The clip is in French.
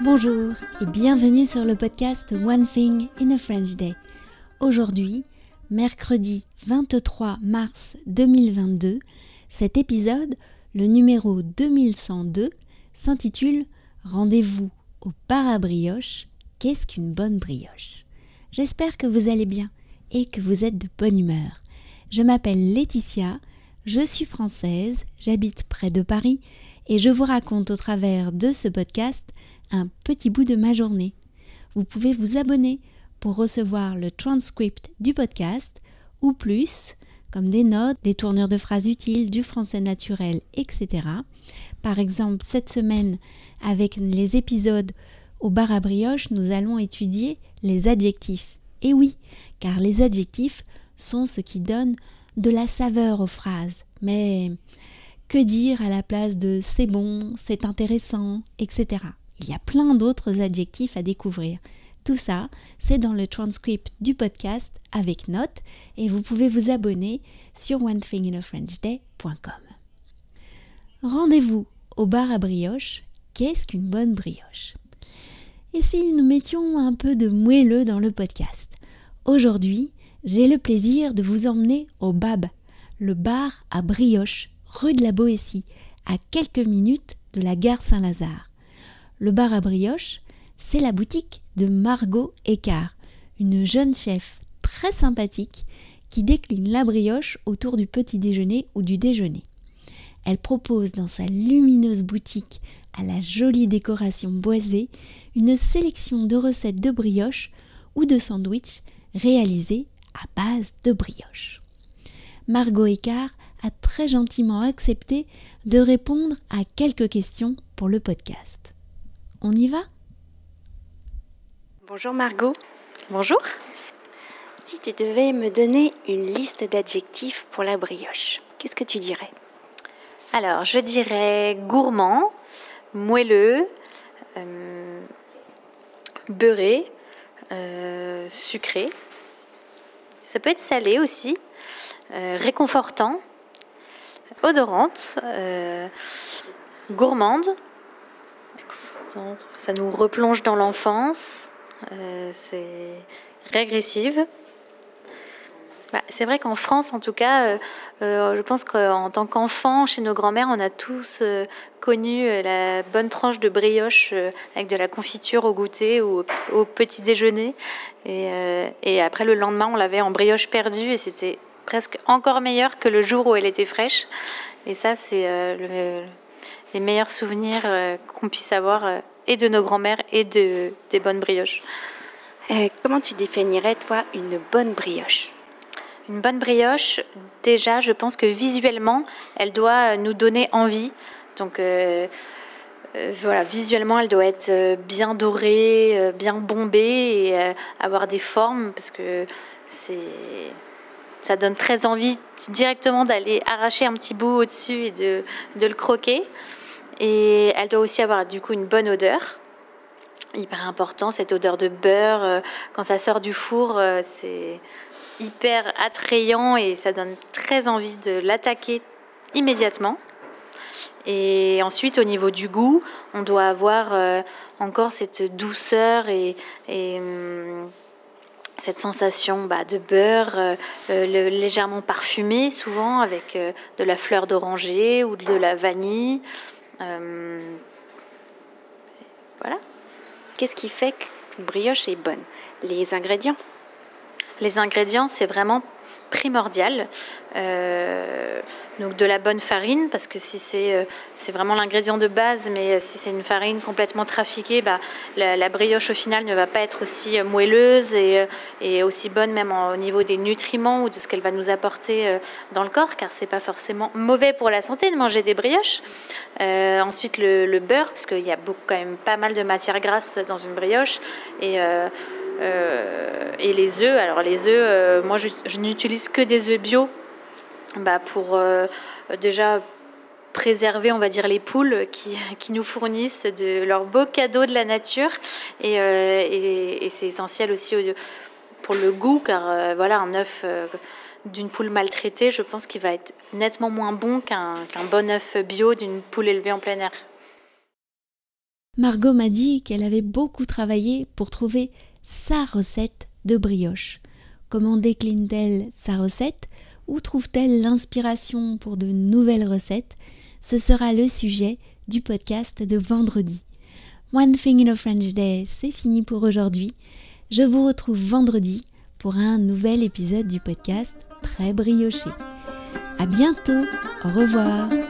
Bonjour et bienvenue sur le podcast One Thing in a French Day. Aujourd'hui, mercredi 23 mars 2022, cet épisode, le numéro 2102, s'intitule « Rendez-vous au bar à brioche, qu'est-ce qu'une bonne brioche ?» J'espère que vous allez bien et que vous êtes de bonne humeur. Je m'appelle Laetitia, je suis française, j'habite près de Paris et je vous raconte au travers de ce podcast un petit bout de ma journée. Vous pouvez vous abonner pour recevoir le transcript du podcast ou plus, comme des notes, des tournures de phrases utiles, du français naturel, etc. Par exemple, cette semaine, avec les épisodes au bar à brioche, nous allons étudier les adjectifs. Et oui, car les adjectifs sont ce qui donne de la saveur aux phrases. Mais que dire à la place de « c'est bon »,« c'est intéressant », etc. Il y a plein d'autres adjectifs à découvrir. Tout ça, c'est dans le transcript du podcast avec notes et vous pouvez vous abonner sur onethinginafrenchday.com. Rendez-vous au bar à brioche. Qu'est-ce qu'une bonne brioche ? Et si nous mettions un peu de moelleux dans le podcast ? Aujourd'hui, j'ai le plaisir de vous emmener au BAB, le bar à brioche, rue de la Boétie, à quelques minutes de la gare Saint-Lazare. Le bar à brioche, c'est la boutique de Margot Écart, une jeune chef très sympathique qui décline la brioche autour du petit déjeuner ou du déjeuner. Elle propose dans sa lumineuse boutique à la jolie décoration boisée une sélection de recettes de brioche ou de sandwichs réalisés à base de brioche. Margot Écart a très gentiment accepté de répondre à quelques questions pour le podcast. On y va ? Bonjour Margot. Bonjour. Si tu devais me donner une liste d'adjectifs pour la brioche, qu'est-ce que tu dirais ? Alors, je dirais gourmand, moelleux, beurré, sucré. Ça peut être salé aussi, réconfortant, odorante, gourmande. Ça nous replonge dans l'enfance, c'est régressive. C'est vrai qu'en France, en tout cas, je pense qu'en tant qu'enfant, chez nos grands-mères, on a tous connu la bonne tranche de brioche avec de la confiture au goûter ou au petit déjeuner. Et après, le lendemain, on l'avait en brioche perdue et c'était presque encore meilleur que le jour où elle était fraîche. Et ça, c'est les meilleurs souvenirs qu'on puisse avoir et de nos grands-mères et des bonnes brioches. Comment tu définirais, toi, une bonne brioche ? Une bonne brioche, déjà, je pense que visuellement, elle doit nous donner envie. Donc, visuellement, elle doit être bien dorée, bien bombée et avoir des formes parce que ça donne très envie directement d'aller arracher un petit bout au-dessus et de le croquer. Et elle doit aussi avoir du coup une bonne odeur. Hyper important, cette odeur de beurre. Quand ça sort du four, c'est hyper attrayant et ça donne très envie de l'attaquer immédiatement. Et ensuite, au niveau du goût, on doit avoir encore cette douceur et cette sensation de beurre légèrement parfumé, souvent avec de la fleur d'oranger ou de la vanille. Voilà. Qu'est-ce qui fait qu'une brioche est bonne ? Les ingrédients ? Les ingrédients, c'est vraiment primordial. Donc de la bonne farine, parce que si c'est vraiment l'ingrédient de base, mais si c'est une farine complètement trafiquée, la brioche au final ne va pas être aussi moelleuse et aussi bonne même au niveau des nutriments ou de ce qu'elle va nous apporter dans le corps, car c'est pas forcément mauvais pour la santé de manger des brioches. Ensuite le beurre, parce qu'il y a quand même pas mal de matières grasses dans une brioche et les œufs. Alors les œufs, moi je n'utilise que des œufs bio pour déjà préserver, on va dire, les poules qui nous fournissent de leurs beaux cadeaux de la nature et c'est essentiel aussi pour le goût, car un œuf d'une poule maltraitée, je pense qu'il va être nettement moins bon qu'un bon œuf bio d'une poule élevée en plein air. Margot m'a dit qu'elle avait beaucoup travaillé pour trouver sa recette de brioche. Comment décline-t-elle sa recette? Où trouve-t-elle l'inspiration pour de nouvelles recettes? Ce sera le sujet du podcast de vendredi. One Thing in a French Day, c'est fini pour aujourd'hui. Je vous retrouve vendredi pour un nouvel épisode du podcast Très brioché. À bientôt, au revoir.